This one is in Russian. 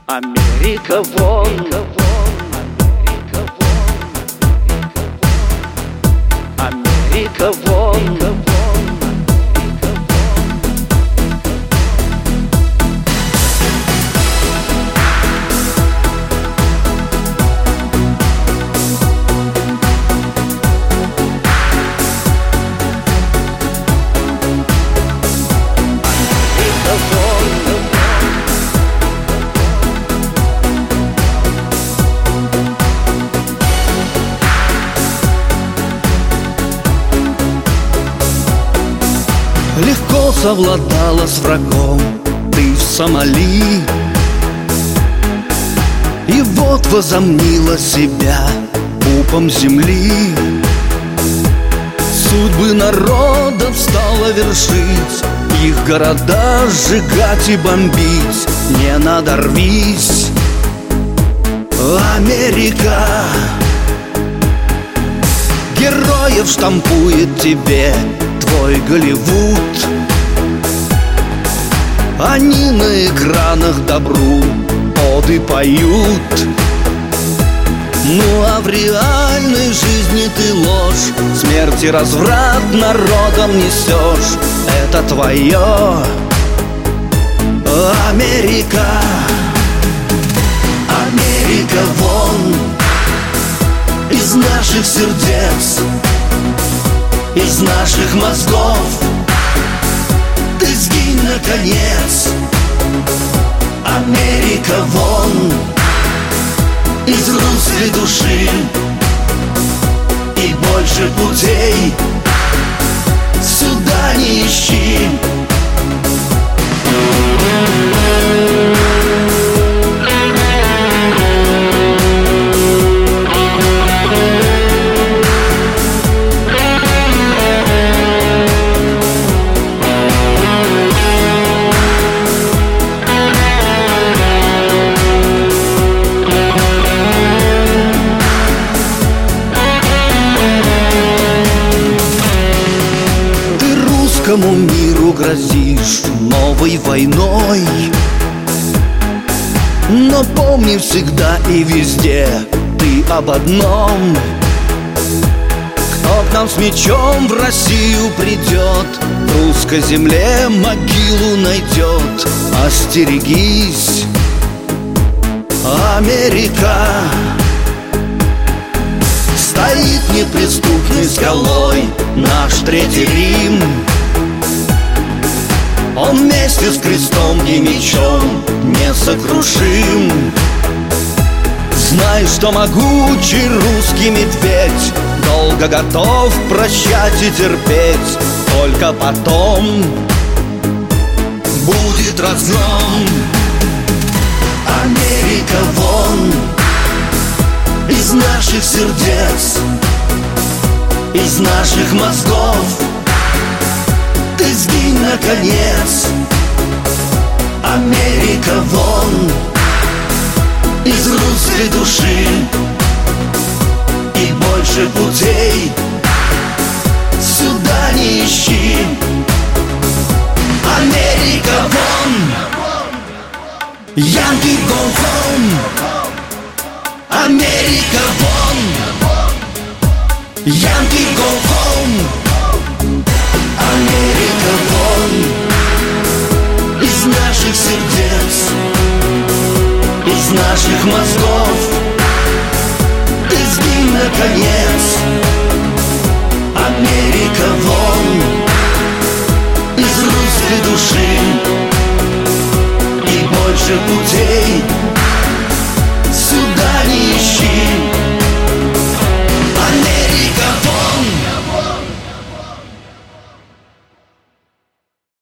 Америка вон, Америка вон. Легко совладала с врагом ты в Сомали, и вот возомнила себя пупом земли. Судьбы народов стала вершить, их города сжигать и бомбить. Не надорвись, Америка! Героев штампует тебе твой Голливуд. Они на экранах добру оды поют. Ну а в реальной жизни ты ложь, смерть и разврат народом несешь. Это твое Америка. Америка вон из наших сердец, из наших мозгов. Ты сгинь наконец. Америка вон из русской души, и больше путей сюда не ищи. Русскому миру грозишь новой войной, но помни всегда и везде ты об одном: кто к нам с мечом в Россию придет, в русской земле могилу найдет. Остерегись, Америка! Стоит неприступной скалой наш Третий Рим. Он вместе с крестом и мечом несокрушим. Знай, что могучий русский медведь долго готов прощать и терпеть. Только потом будет разгром. Америка вон из наших сердец, из наших мозгов. Ты сгинь наконец. Америка вон из русской души, и больше путей сюда не ищи. Америка вон, Yankee go home. Америка вон, Yankee go home. Америка вон из наших сердец, из наших мозгов. Ты сгинь наконец. Америка вон из русской души, и больше путей